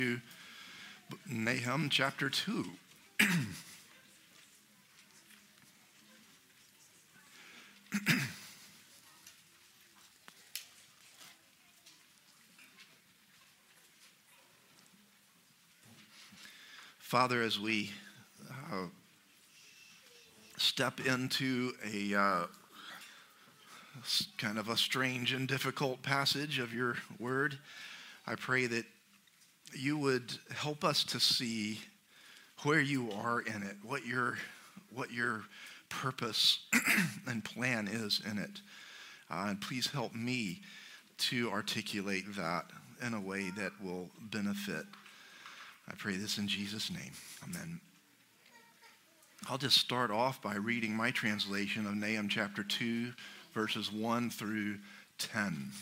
to Nahum chapter 2. Father, as we step into a kind of a strange and difficult passage of your word, I pray that you would help us to see where you are in it, what your purpose and plan is in it. And please help me to articulate that in a way that will benefit. I pray this in Jesus' name. Amen. I'll just start off by reading my translation of Nahum chapter 2, verses 1 through 10.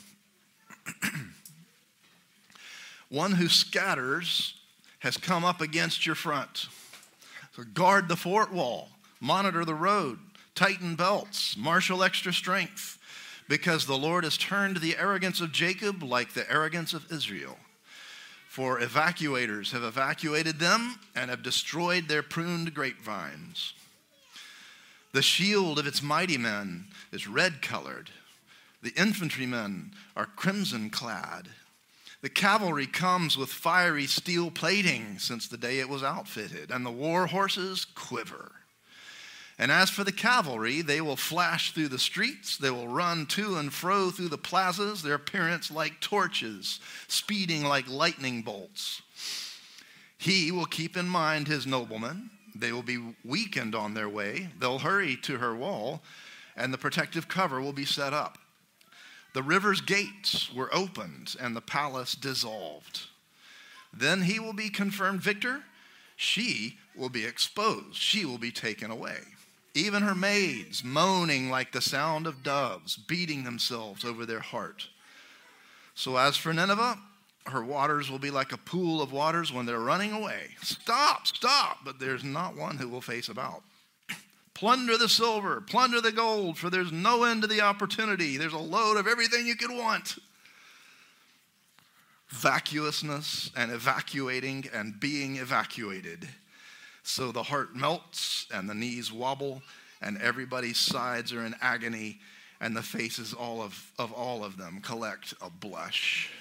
One who scatters has come up against your front. So guard the fort wall, monitor the road, tighten belts, marshal extra strength, because the Lord has turned the arrogance of Jacob like the arrogance of Israel. For evacuators have evacuated them and have destroyed their pruned grapevines. The shield of its mighty men is red-colored. The infantrymen are crimson-clad. The cavalry comes with fiery steel plating since the day it was outfitted, and the war horses quiver. And as for the cavalry, they will flash through the streets, they will run to and fro through the plazas, their appearance like torches, speeding like lightning bolts. He will keep in mind his noblemen, they will be weakened on their way, they'll hurry to her wall, and the protective cover will be set up. The river's gates were opened, and the palace dissolved. Then he will be confirmed victor. She will be exposed. She will be taken away. Even her maids moaning like the sound of doves, beating themselves over their heart. So as for Nineveh, her waters will be like a pool of waters when they're running away. Stop, stop, but there's not one who will face about. Plunder the silver, plunder the gold, for there's no end to the opportunity. There's a load of everything you could want. Vacuousness and evacuating and being evacuated. So the heart melts and the knees wobble and everybody's sides are in agony and the faces of all of them collect a blush.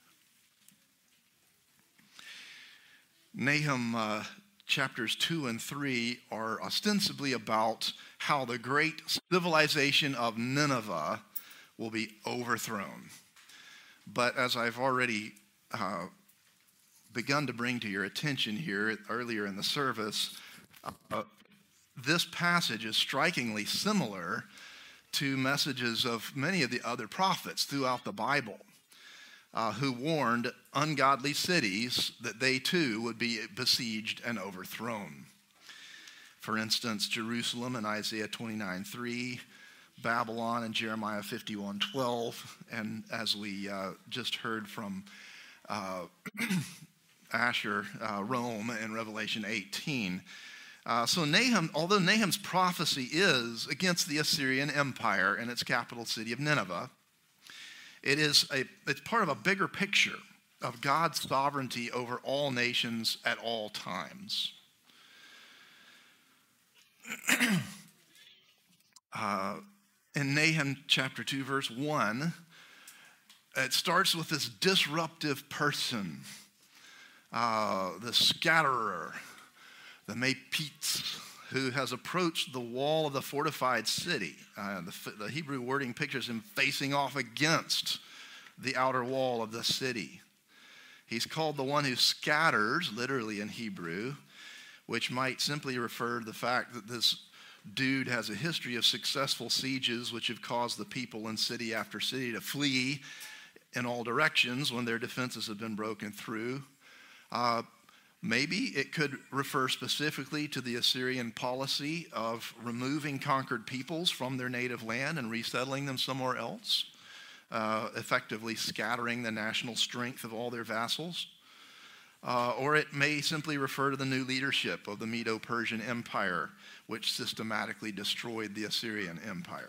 Nahum chapters 2 and 3 are ostensibly about how the great civilization of Nineveh will be overthrown. But as I've already begun to bring to your attention here earlier in the service, this passage is strikingly similar to messages of many of the other prophets throughout the Bible. Who warned ungodly cities that they too would be besieged and overthrown. For instance, Jerusalem in Isaiah 29:3, Babylon in Jeremiah 51:12, and as we just heard from Asher, Rome in Revelation 18. So Nahum, although Nahum's prophecy is against the Assyrian Empire and its capital city of Nineveh, it's part of a bigger picture of God's sovereignty over all nations at all times. In Nahum chapter 2, verse 1, it starts with this disruptive person, the scatterer, the Mephites, who has approached the wall of the fortified city. The Hebrew wording pictures him facing off against the outer wall of the city. He's called the one who scatters, literally in Hebrew, which might simply refer to the fact that this dude has a history of successful sieges which have caused the people in city after city to flee in all directions when their defenses have been broken through. Maybe it could refer specifically to the Assyrian policy of removing conquered peoples from their native land and resettling them somewhere else, effectively scattering the national strength of all their vassals. Or it may simply refer to the new leadership of the Medo-Persian Empire, which systematically destroyed the Assyrian Empire.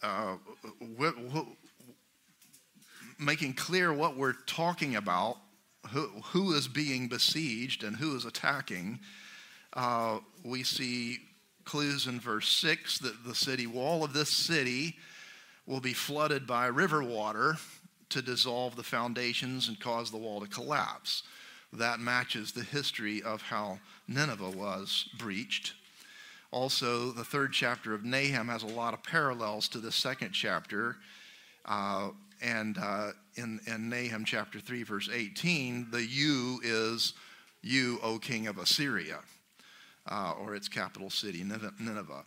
uh, wh- wh- making clear what we're talking about, who is being besieged and who is attacking, we see clues in verse 6 that the city wall of this city will be flooded by river water to dissolve the foundations and cause the wall to collapse. That matches the history of how Nineveh was breached. Also, the third chapter of Nahum has a lot of parallels to the second chapter. In Nahum chapter 3, verse 18, the you is you, O king of Assyria, or its capital city, Nineveh.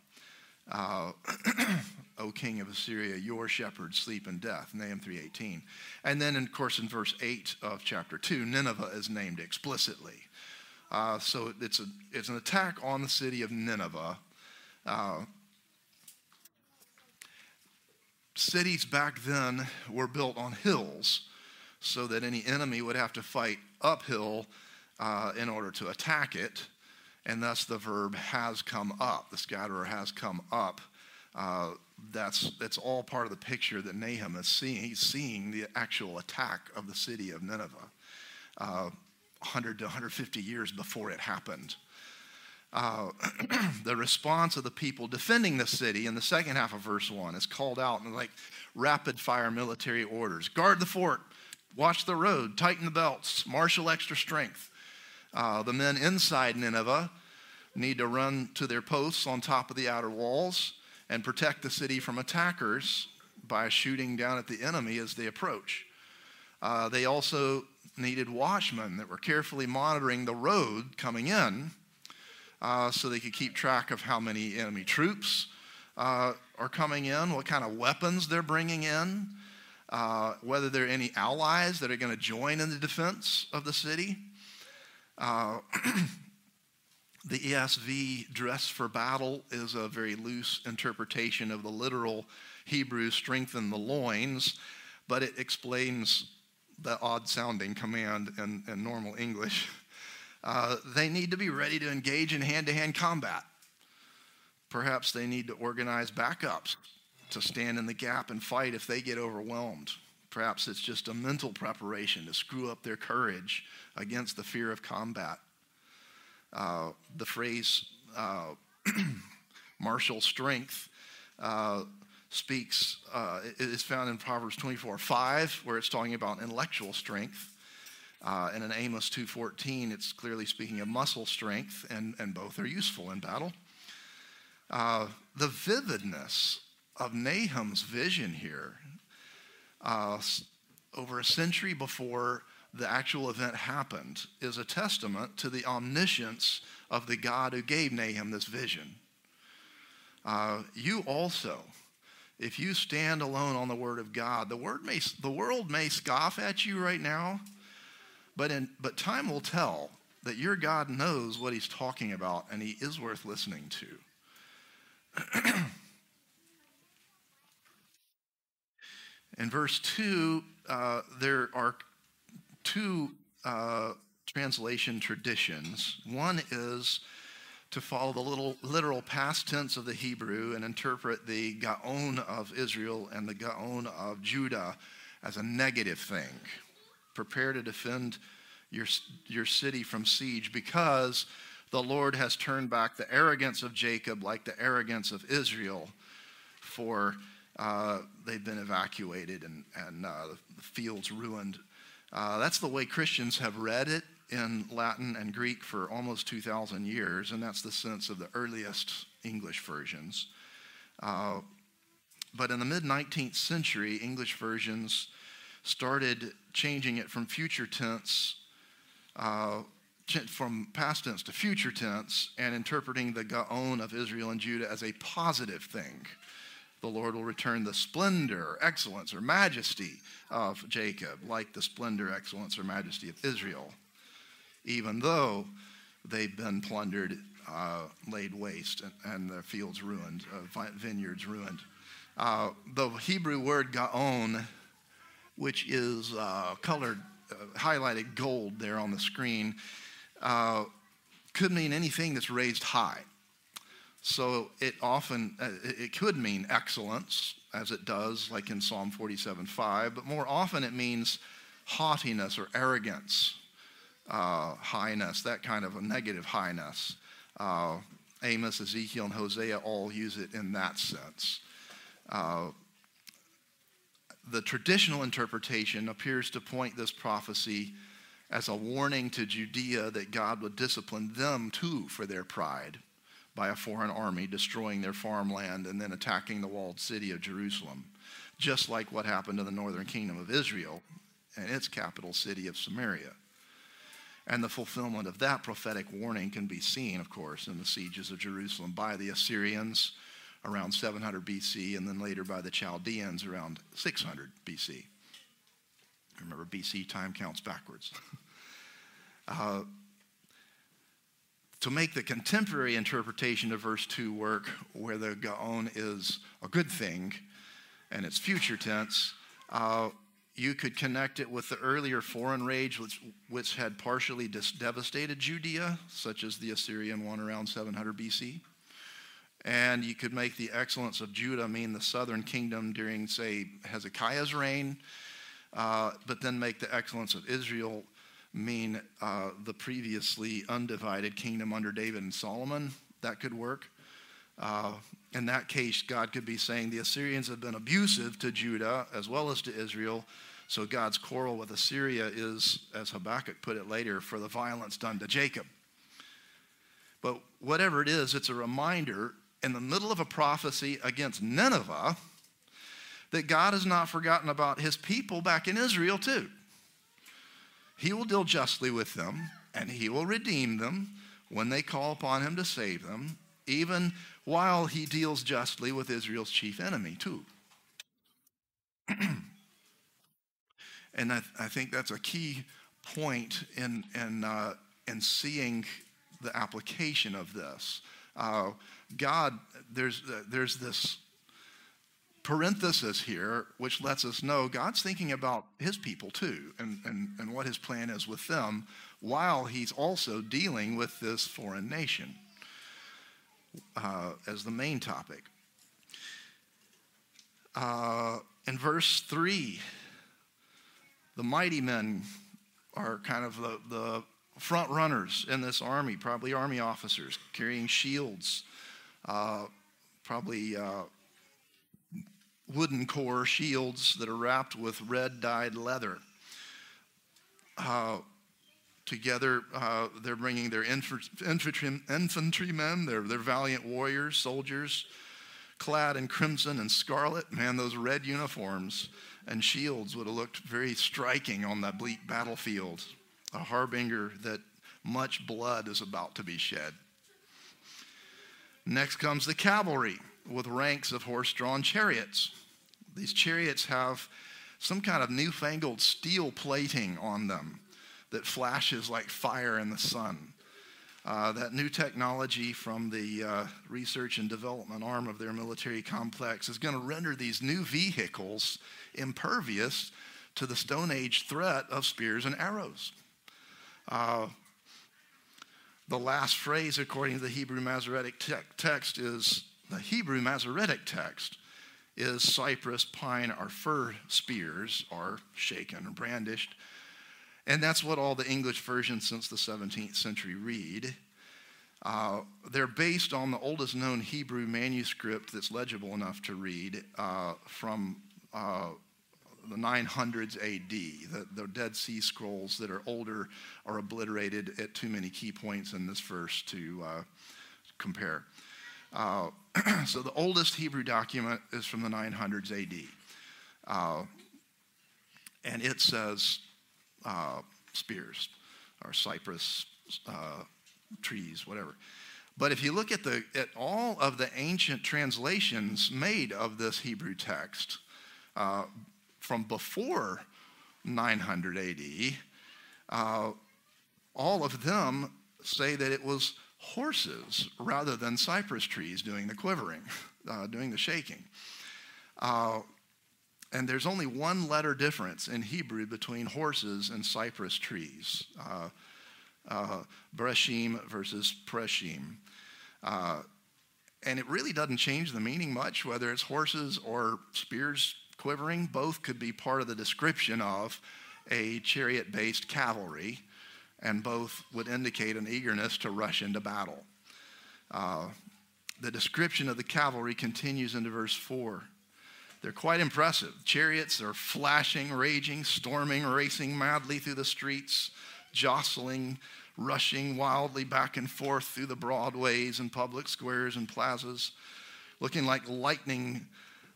O king of Assyria, your shepherds sleep in death, Nahum 3:18. And then, of course, in verse 8 of chapter 2, Nineveh is named explicitly. So it's an attack on the city of Nineveh. Cities back then were built on hills so that any enemy would have to fight uphill in order to attack it. And thus the verb has come up. The scatterer has come up. That's all part of the picture that Nahum is seeing. He's seeing the actual attack of the city of Nineveh 100 to 150 years before it happened. The response of the people defending the city in the second half of verse 1 is called out in like rapid fire military orders. Guard the fort, watch the road, tighten the belts, marshal extra strength. The men inside Nineveh need to run to their posts on top of the outer walls and protect the city from attackers by shooting down at the enemy as they approach. They also needed watchmen that were carefully monitoring the road coming in so they could keep track of how many enemy troops are coming in, what kind of weapons they're bringing in, whether there are any allies that are going to join in the defense of the city. The ESV, dress for battle, is a very loose interpretation of the literal Hebrew strengthen the loins, but it explains the odd-sounding command in normal English. They need to be ready to engage in hand-to-hand combat. Perhaps they need to organize backups to stand in the gap and fight if they get overwhelmed. Perhaps it's just a mental preparation to screw up their courage against the fear of combat. The phrase martial strength is found in Proverbs 24:5, where it's talking about intellectual strength. And in Amos 2:14, it's clearly speaking of muscle strength, and both are useful in battle. The vividness of Nahum's vision here, over a century before the actual event happened, is a testament to the omniscience of the God who gave Nahum this vision. You also, if you stand alone on the word of God, the world may scoff at you right now, but time will tell that your God knows what he's talking about, and he is worth listening to. In verse 2, there are two translation traditions. One is to follow the literal past tense of the Hebrew and interpret the Gaon of Israel and the Gaon of Judah as a negative thing. Prepare to defend your city from siege, because the Lord has turned back the arrogance of Jacob like the arrogance of Israel, for they've been evacuated and the fields ruined. That's the way Christians have read it in Latin and Greek for almost 2,000 years, and that's the sense of the earliest English versions. But in the mid-19th century, English versions started changing it from future tense, from past tense to future tense, and interpreting the Gaon of Israel and Judah as a positive thing. The Lord will return the splendor, excellence, or majesty of Jacob, like the splendor, excellence, or majesty of Israel, even though they've been plundered, laid waste, and their fields ruined, vineyards ruined. The Hebrew word Gaon, which is colored, highlighted gold there on the screen, could mean anything that's raised high. So it often, it could mean excellence, as it does, like in Psalm 47:5, but more often it means haughtiness or arrogance, highness, that kind of a negative highness. Amos, Ezekiel, and Hosea all use it in that sense. The traditional interpretation appears to point this prophecy as a warning to Judea that God would discipline them too for their pride by a foreign army destroying their farmland and then attacking the walled city of Jerusalem, just like what happened to the northern kingdom of Israel and its capital city of Samaria. And the fulfillment of that prophetic warning can be seen, of course, in the sieges of Jerusalem by the Assyrians around 700 BC, and then later by the Chaldeans around 600 BC. Remember, BC time counts backwards. To make the contemporary interpretation of verse 2 work, where the Gaon is a good thing and it's future tense, you could connect it with the earlier foreign rage which had partially devastated Judea, such as the Assyrian one around 700 BC. And you could make the excellence of Judah mean the southern kingdom during, say, Hezekiah's reign, but then make the excellence of Israel mean the previously undivided kingdom under David and Solomon. That could work. In that case, God could be saying the Assyrians have been abusive to Judah as well as to Israel, so God's quarrel with Assyria is, as Habakkuk put it later, for the violence done to Jacob. But whatever it is, it's a reminder in the middle of a prophecy against Nineveh that God has not forgotten about his people back in Israel too. He will deal justly with them, and he will redeem them when they call upon him to save them, even while he deals justly with Israel's chief enemy too. And I think that's a key point in seeing the application of this. God, there's this parenthesis here which lets us know God's thinking about his people too, and what his plan is with them, while he's also dealing with this foreign nation as the main topic. In verse 3, the mighty men are kind of the front runners in this army, probably army officers carrying shields, probably wooden core shields that are wrapped with red dyed leather. Together, they're bringing their infantrymen, their valiant warriors, soldiers, clad in crimson and scarlet. Man, those red uniforms and shields would have looked very striking on that bleak battlefield, a harbinger that much blood is about to be shed. Next comes the cavalry with ranks of horse-drawn chariots. These chariots have some kind of newfangled steel plating on them that flashes like fire in the sun. That new technology from the research and development arm of their military complex is going to render these new vehicles impervious to the Stone Age threat of spears and arrows. The last phrase, according to the Hebrew Masoretic text, is cypress, pine, or fir spears are shaken or brandished. And that's what all the English versions since the 17th century read. They're based on the oldest known Hebrew manuscript that's legible enough to read from the 900s AD. The Dead Sea Scrolls that are older are obliterated at too many key points in this verse to compare. So the oldest Hebrew document is from the 900s AD. And it says spears or cypress trees, whatever. But if you look at all of the ancient translations made of this Hebrew text from before 900 AD, all of them say that it was horses rather than cypress trees doing the quivering, doing the shaking. And there's only one letter difference in Hebrew between horses and cypress trees. Bereshim versus Preshim. And it really doesn't change the meaning much, whether it's horses or spears quivering. Both could be part of the description of a chariot-based cavalry, and both would indicate an eagerness to rush into battle. The description of the cavalry continues into verse 4. They're quite impressive. Chariots are flashing, raging, storming, racing madly through the streets, jostling, rushing wildly back and forth through the broad ways and public squares and plazas, looking like lightning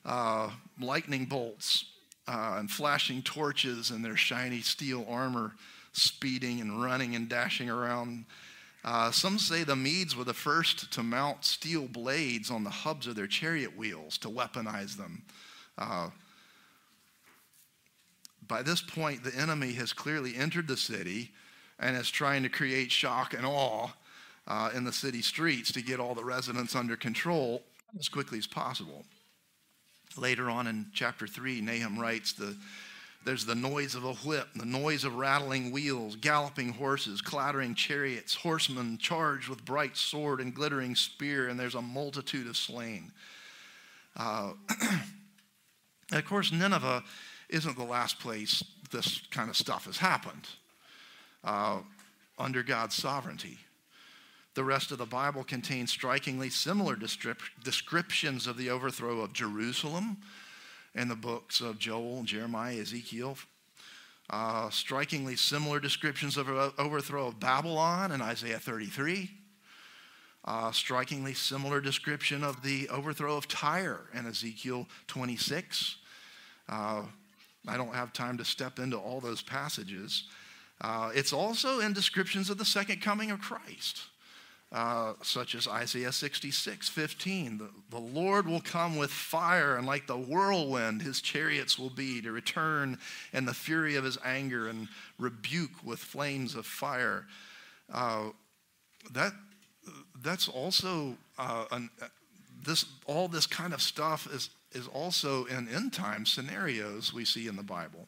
bolts and flashing torches in their shiny steel armor, speeding and running and dashing around. Some say the Medes were the first to mount steel blades on the hubs of their chariot wheels to weaponize them. By this point, the enemy has clearly entered the city and is trying to create shock and awe in the city streets to get all the residents under control as quickly as possible. Later on in chapter 3, Nahum writes, there's the noise of a whip, the noise of rattling wheels, galloping horses, clattering chariots, horsemen charged with bright sword and glittering spear, and there's a multitude of slain. And of course, Nineveh isn't the last place this kind of stuff has happened under God's sovereignty. The rest of the Bible contains strikingly similar descriptions of the overthrow of Jerusalem in the books of Joel, Jeremiah, Ezekiel. Strikingly similar descriptions of overthrow of Babylon in Isaiah 33. Strikingly similar description of the overthrow of Tyre in Ezekiel 26. I don't have time to step into all those passages. It's also in descriptions of the second coming of Christ, such as Isaiah 66:15. The Lord will come with fire, and like the whirlwind, his chariots will be to return in the fury of his anger and rebuke with flames of fire. That's also all this kind of stuff is also in end time scenarios we see in the Bible.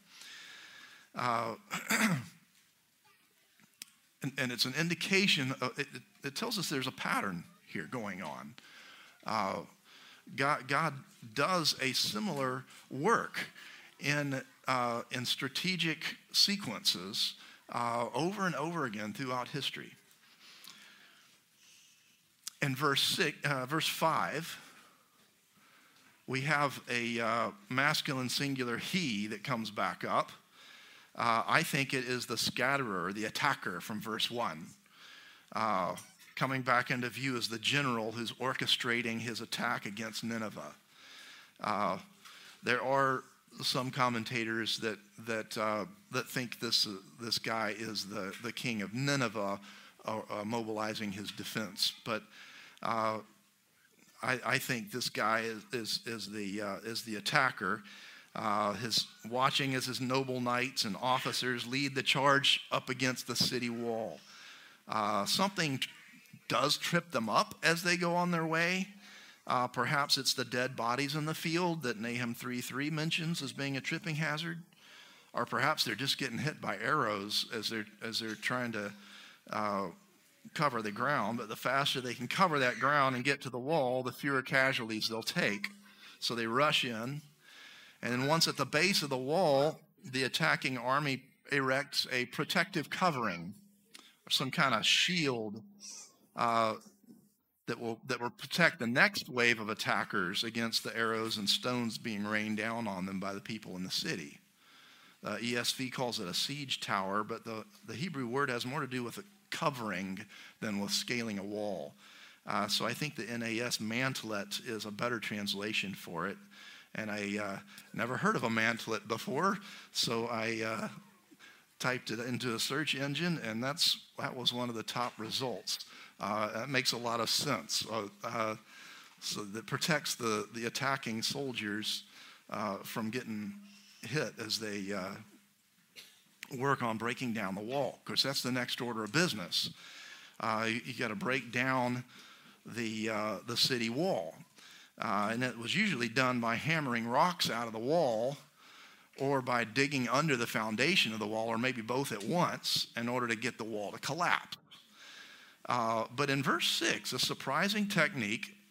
And it's an indication, it tells us there's a pattern here going on. God does a similar work in strategic sequences over and over again throughout history. In verse 5, we have a masculine singular he that comes back up. I think it is the scatterer, the attacker from verse 1. Coming back into view as the general who's orchestrating his attack against Nineveh. There are some commentators that think this guy is the king of Nineveh, mobilizing his defense. But I think this guy is the attacker. Watching as his noble knights and officers lead the charge up against the city wall. Something does trip them up as they go on their way. Perhaps it's the dead bodies in the field that Nahum 3:3 mentions as being a tripping hazard. Or perhaps they're just getting hit by arrows as they're trying to cover the ground. But the faster they can cover that ground and get to the wall, the fewer casualties they'll take. So they rush in. And then once at the base of the wall, the attacking army erects a protective covering, or some kind of shield that will protect the next wave of attackers against the arrows and stones being rained down on them by the people in the city. ESV calls it a siege tower, but the Hebrew word has more to do with a covering than with scaling a wall. So I think the NAS mantelet is a better translation for it. And I never heard of a mantelet before, so I typed it into a search engine, and that was one of the top results. That makes a lot of sense. So that protects the attacking soldiers from getting hit as they work on breaking down the wall. Of course, that's the next order of business. You got to break down the city wall. And it was usually done by hammering rocks out of the wall or by digging under the foundation of the wall, or maybe both at once, in order to get the wall to collapse. But in verse 6, a surprising technique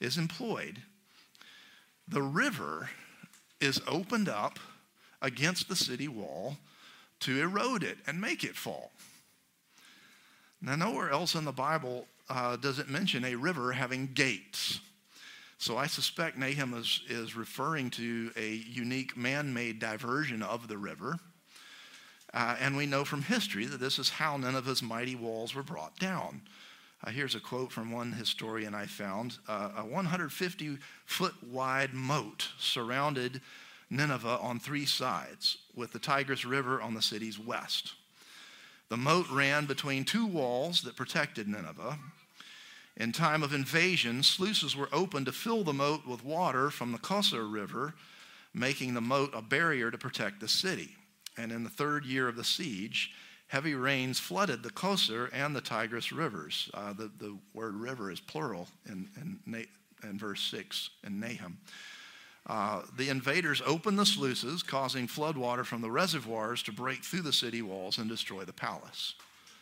is employed, the river is opened up against the city wall to erode it and make it fall. Now, nowhere else in the Bible does it mention a river having gates. So I suspect Nahum is referring to a unique man-made diversion of the river. And we know from history that this is how Nineveh's mighty walls were brought down. Here's a quote from one historian I found. A 150-foot wide moat surrounded Nineveh on 3 sides, with the Tigris River on the city's west. The moat ran between 2 walls that protected Nineveh. In time of invasion, sluices were opened to fill the moat with water from the Kosor River, making the moat a barrier to protect the city. And in the 3rd year of the siege, heavy rains flooded the Kosor and the Tigris rivers. The word river is plural in verse 6 in Nahum. The invaders opened the sluices, causing floodwater from the reservoirs to break through the city walls and destroy the palace.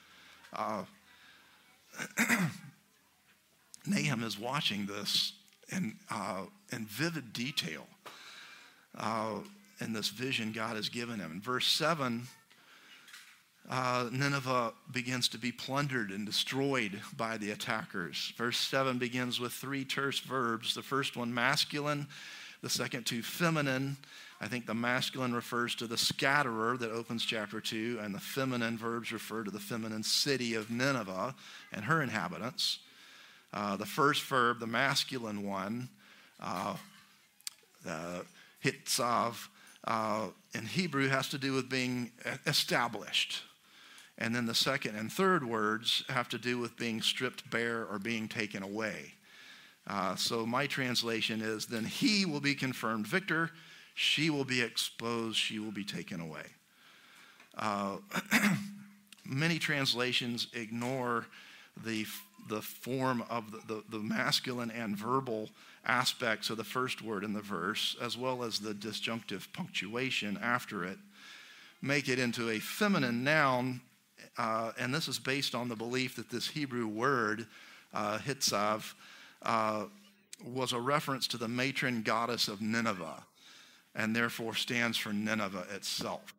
Nahum is watching this in vivid detail in this vision God has given him. In verse 7, Nineveh begins to be plundered and destroyed by the attackers. Verse 7 begins with 3 terse verbs. The first one masculine, the second 2 feminine. I think the masculine refers to the scatterer that opens chapter 2, and the feminine verbs refer to the feminine city of Nineveh and her inhabitants. The first verb, the masculine one, hitzav, in Hebrew has to do with being established. And then the second and third words have to do with being stripped bare or being taken away. So my translation is, then he will be confirmed victor, she will be exposed, she will be taken away. Many translations ignore the form of the masculine and verbal aspects of the first word in the verse, as well as the disjunctive punctuation after it, make it into a feminine noun, and this is based on the belief that this Hebrew word, hitzav, was a reference to the matron goddess of Nineveh, and therefore stands for Nineveh itself.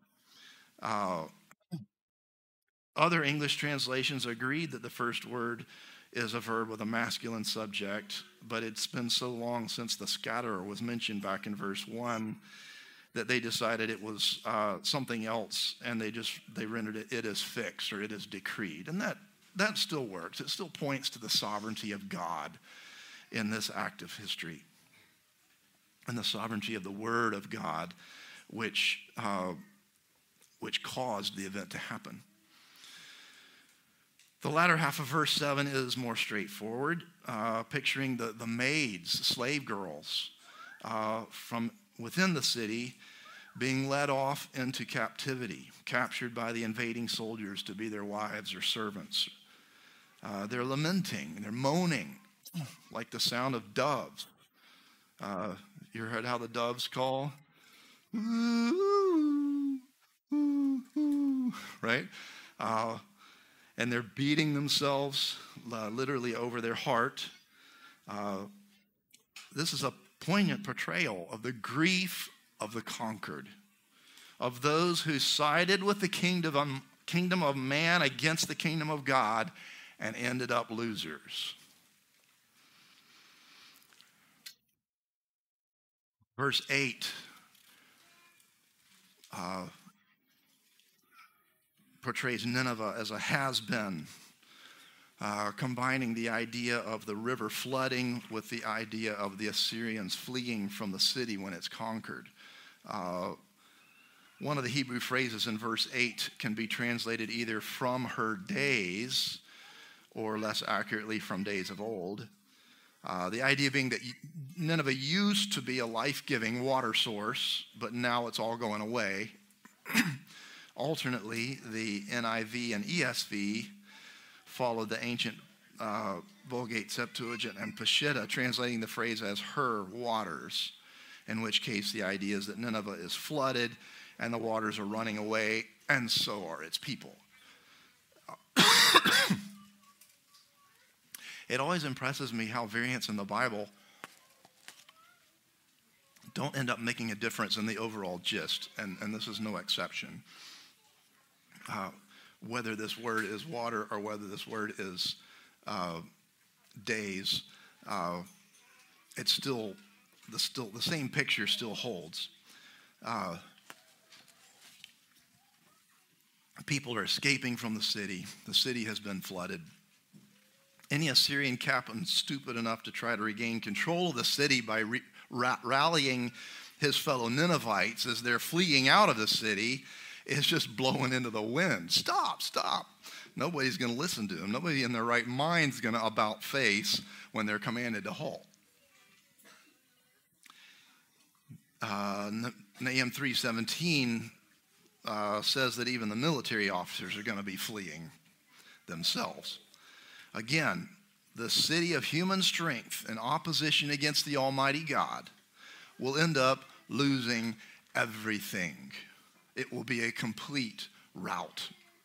Other English translations agreed that the first word is a verb with a masculine subject, but it's been so long since the scatterer was mentioned back in verse 1 that they decided it was something else, and they rendered it as fixed, or it is decreed. And that still works. It still points to the sovereignty of God in this act of history, and the sovereignty of the Word of God, which caused the event to happen. The latter half of verse 7 is more straightforward, picturing the maids, slave girls, from within the city being led off into captivity, captured by the invading soldiers to be their wives or servants. They're lamenting, they're moaning, like the sound of doves. You heard how the doves call? Ooh, ooh, ooh, right? And they're beating themselves literally over their heart. This is a poignant portrayal of the grief of the conquered, of those who sided with the kingdom of man against the kingdom of God and ended up losers. Verse 8 portrays Nineveh as a has-been, combining the idea of the river flooding with the idea of the Assyrians fleeing from the city when it's conquered. One of the Hebrew phrases in verse 8 can be translated either from her days, or less accurately, from days of old. The idea being that Nineveh used to be a life-giving water source, but now it's all going away. Alternately, the NIV and ESV followed the ancient Vulgate Septuagint and Peshitta, translating the phrase as her waters, in which case the idea is that Nineveh is flooded and the waters are running away, and so are its people. It always impresses me how variants in the Bible don't end up making a difference in the overall gist, and this is no exception. Whether this word is water or whether this word is days, it's still the same picture still holds. People are escaping from the city. The city has been flooded. Any Assyrian captain stupid enough to try to regain control of the city by rallying his fellow Ninevites as they're fleeing out of the city is just blowing into the wind. Stop, stop. Nobody's going to listen to him. Nobody in their right mind is going to about face when they're commanded to halt. Nahum 3:17 says that even the military officers are going to be fleeing themselves. Again, the city of human strength in opposition against the Almighty God will end up losing everything. It will be a complete rout.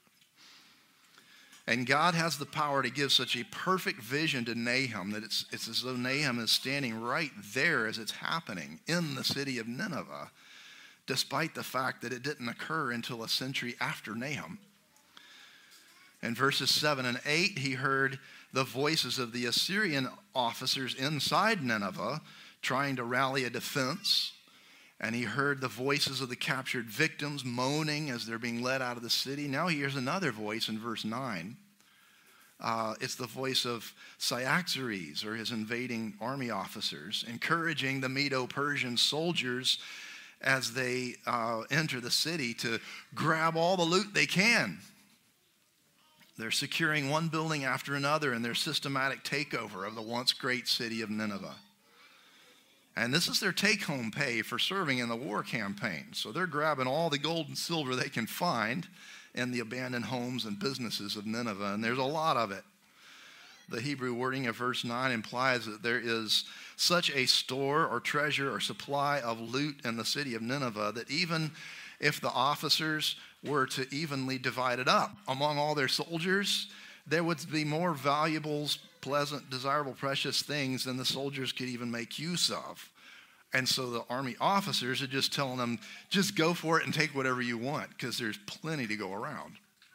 And God has the power to give such a perfect vision to Nahum that it's as though Nahum is standing right there as it's happening in the city of Nineveh, despite the fact that it didn't occur until a century after Nahum. In verses 7 and 8, he heard the voices of the Assyrian officers inside Nineveh trying to rally a defense. And he heard the voices of the captured victims moaning as they're being led out of the city. Now he hears another voice in verse 9. It's the voice of Cyaxares, or his invading army officers, encouraging the Medo-Persian soldiers as they enter the city to grab all the loot they can. They're securing one building after another in their systematic takeover of the once great city of Nineveh. And this is their take-home pay for serving in the war campaign. So they're grabbing all the gold and silver they can find in the abandoned homes and businesses of Nineveh, and there's a lot of it. The Hebrew wording of verse 9 implies that there is such a store or treasure or supply of loot in the city of Nineveh that even if the officers were to evenly divide it up among all their soldiers, there would be more valuables, pleasant, desirable, precious things than the soldiers could even make use of. And so the army officers are just telling them, just go for it and take whatever you want, because there's plenty to go around.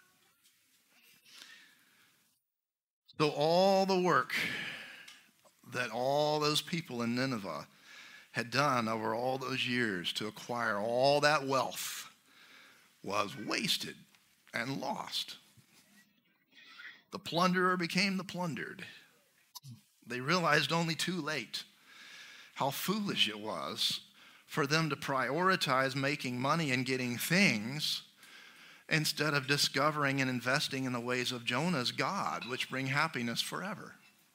So all the work that all those people in Nineveh had done over all those years to acquire all that wealth was wasted and lost. The plunderer became the plundered. They realized only too late how foolish it was for them to prioritize making money and getting things instead of discovering and investing in the ways of Jonah's God, which bring happiness forever.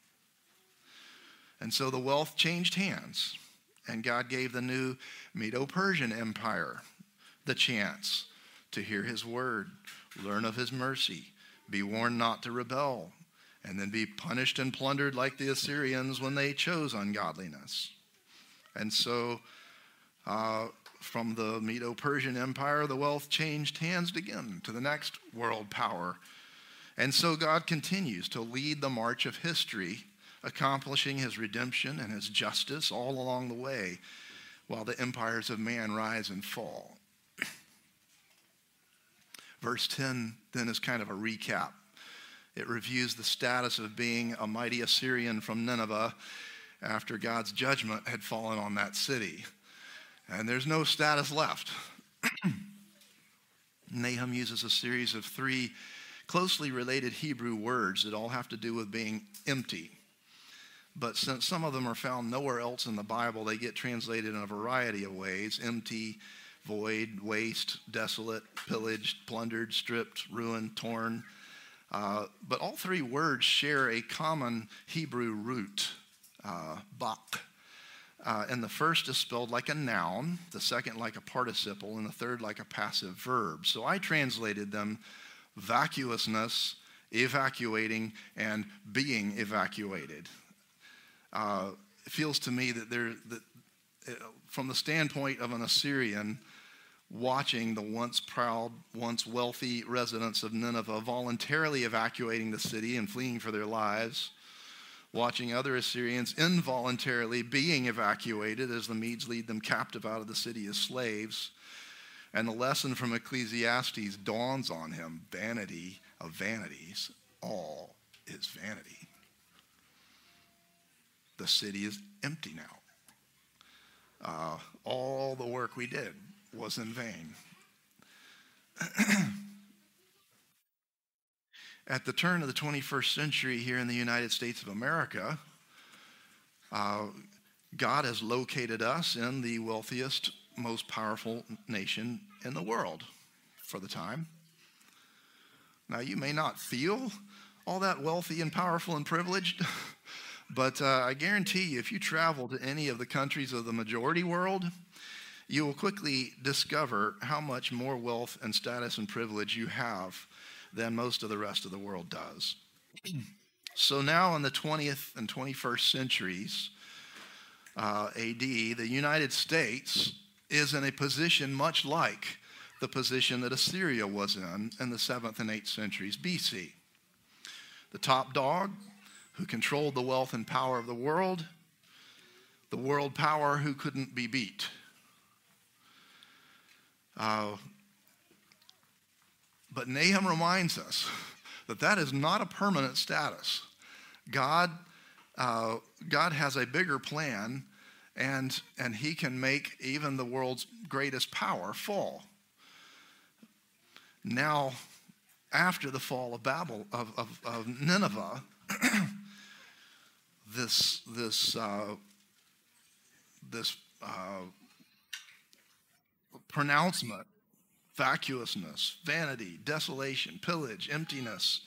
And so the wealth changed hands, and God gave the new Medo-Persian Empire the chance to hear his word, learn of his mercy, be warned not to rebel, and then be punished and plundered like the Assyrians when they chose ungodliness. And so from the Medo-Persian Empire, the wealth changed hands again to the next world power. And so God continues to lead the march of history, accomplishing his redemption and his justice all along the way, while the empires of man rise and fall. Verse 10 then is kind of a recap. It reviews the status of being a mighty Assyrian from Nineveh after God's judgment had fallen on that city. And there's no status left. Nahum uses a series of 3 closely related Hebrew words that all have to do with being empty. But since some of them are found nowhere else in the Bible, they get translated in a variety of ways: empty, void, waste, desolate, pillaged, plundered, stripped, ruined, torn. But all 3 words share a common Hebrew root, bak. And the first is spelled like a noun, the second like a participle, and the third like a passive verb. So I translated them vacuousness, evacuating, and being evacuated. It feels to me that from the standpoint of an Assyrian watching the once proud, once wealthy residents of Nineveh voluntarily evacuating the city and fleeing for their lives, watching other Assyrians involuntarily being evacuated as the Medes lead them captive out of the city as slaves. And the lesson from Ecclesiastes dawns on him: vanity of vanities, all is vanity. The city is empty now. All the work we did was in vain. At the turn of the 21st century here in the United States of America, God has located us in the wealthiest, most powerful nation in the world for the time. Now, you may not feel all that wealthy and powerful and privileged, but I guarantee you, if you travel to any of the countries of the majority world, you will quickly discover how much more wealth and status and privilege you have than most of the rest of the world does. So now in the 20th and 21st centuries AD, the United States is in a position much like the position that Assyria was in the 7th and 8th centuries BC. The top dog who controlled the wealth and power of the world power who couldn't be beat. But Nahum reminds us that that is not a permanent status. God has a bigger plan, and he can make even the world's greatest power fall. Now, after the fall of of Nineveh, this pronouncement: vacuousness, vanity, desolation, pillage, emptiness,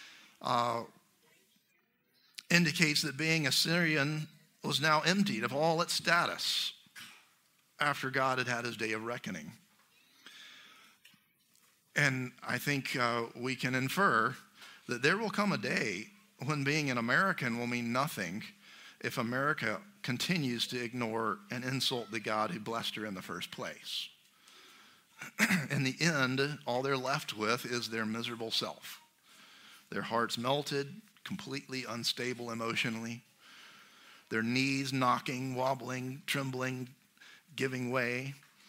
indicates that being Assyrian was now emptied of all its status after God had had his day of reckoning. And I think we can infer that there will come a day when being an American will mean nothing if America continues to ignore and insult the God who blessed her in the first place. In the end, all they're left with is their miserable self. Their hearts melted, completely unstable emotionally. Their knees knocking, wobbling, trembling, giving way.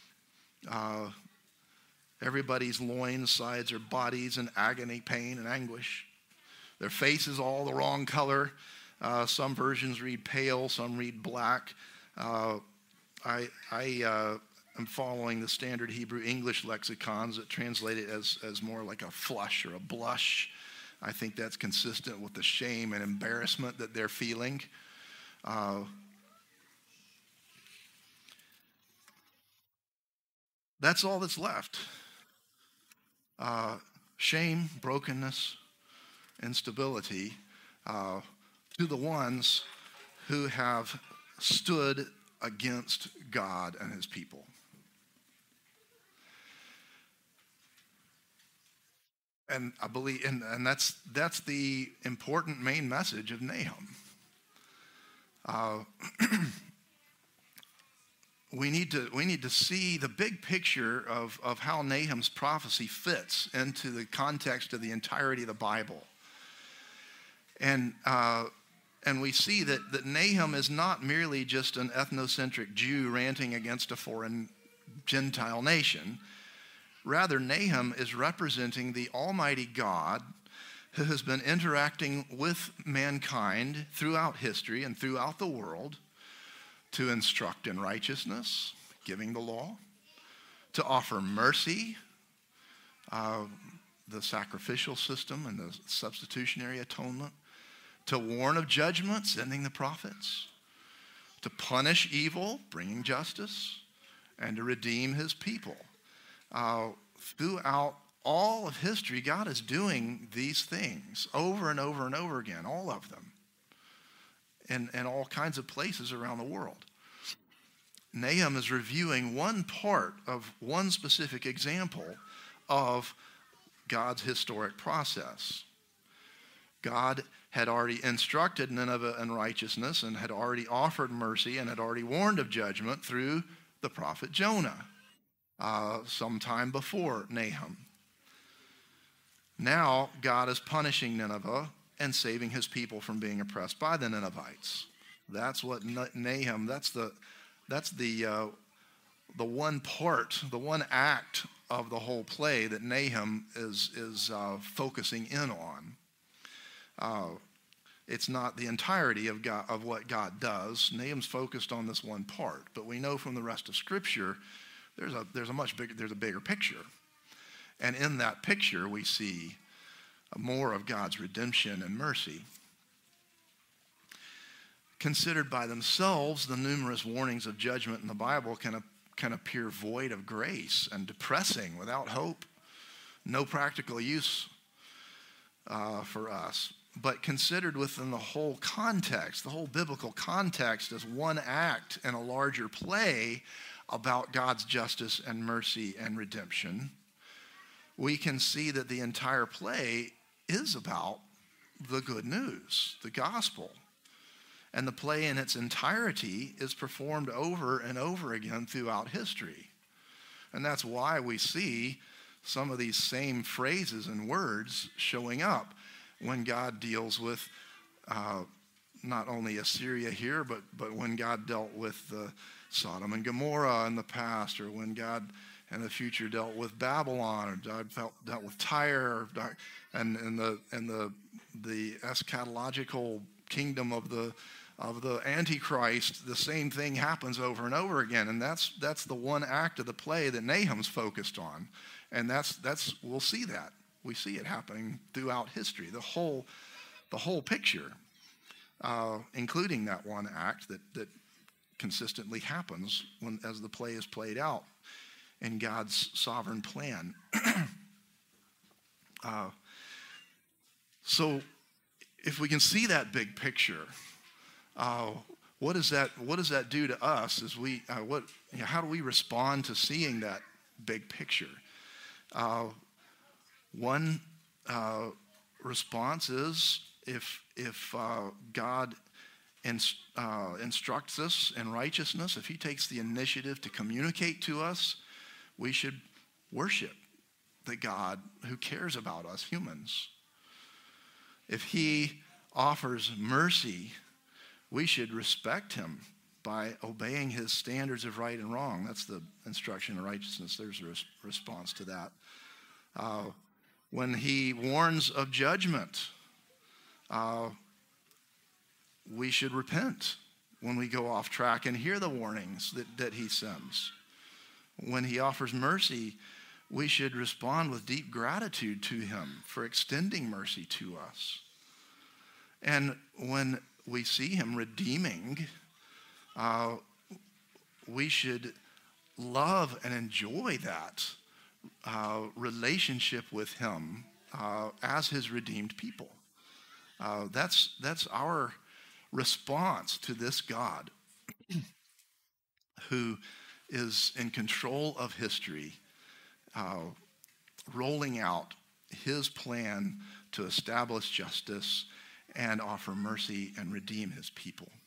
Everybody's loins, sides, or bodies in agony, pain, and anguish. Their faces all the wrong color. Some versions read pale, some read black. I'm following the standard Hebrew English lexicons that translate it as more like a flush or a blush. I think that's consistent with the shame and embarrassment that they're feeling. That's all that's left. Shame, brokenness, instability to the ones who have stood against God and his people. And I believe, and that's the important main message of Nahum. We need to see the big picture of how Nahum's prophecy fits into the context of the entirety of the Bible. And we see that Nahum is not merely just an ethnocentric Jew ranting against a foreign Gentile nation. Rather, Nahum is representing the Almighty God who has been interacting with mankind throughout history and throughout the world to instruct in righteousness, giving the law, to offer mercy, the sacrificial system and the substitutionary atonement, to warn of judgment, sending the prophets, to punish evil, bringing justice, and to redeem his people. Throughout all of history, God is doing these things over and over and over again, all of them, in all kinds of places around the world. Nahum is reviewing one part of one specific example of God's historic process. God had already instructed Nineveh in righteousness and had already offered mercy and had already warned of judgment through the prophet Jonah sometime before Nahum. Now God is punishing Nineveh and saving his people from being oppressed by the Ninevites. That's what Nahum, that's the one part, the one act of the whole play that Nahum is focusing in on. It's not the entirety of God, of what God does. Nahum's focused on this one part, but we know from the rest of Scripture there's a bigger picture, and in that picture we see more of God's redemption and mercy. Considered by themselves, the numerous warnings of judgment in the Bible can appear void of grace and depressing, without hope, no practical use for us. But considered within the whole context, the whole biblical context, as one act in a larger play about God's justice and mercy and redemption, we can see that the entire play is about the good news, the gospel. And the play in its entirety is performed over and over again throughout history. And that's why we see some of these same phrases and words showing up when God deals with not only Assyria here, but when God dealt with Sodom and Gomorrah in the past, or when God in the future dealt with Babylon, or God dealt with Tyre, and the eschatological kingdom of the Antichrist. The same thing happens over and over again, and that's the one act of the play that Nahum's focused on, and we'll see that. We see it happening throughout history, the whole picture, including that one act that consistently happens as the play is played out in God's sovereign plan. So, if we can see that big picture, what does that do to us? How do we respond to seeing that big picture? One response is if God instructs us in righteousness, if he takes the initiative to communicate to us, we should worship the God who cares about us humans. If he offers mercy, we should respect him by obeying his standards of right and wrong. That's the instruction of righteousness. There's a response to that. When he warns of judgment, we should repent when we go off track and hear the warnings that he sends. When he offers mercy, we should respond with deep gratitude to him for extending mercy to us. And when we see him redeeming, we should love and enjoy that relationship with him as his redeemed people. That's our response to this God who is in control of history, rolling out his plan to establish justice and offer mercy and redeem his people.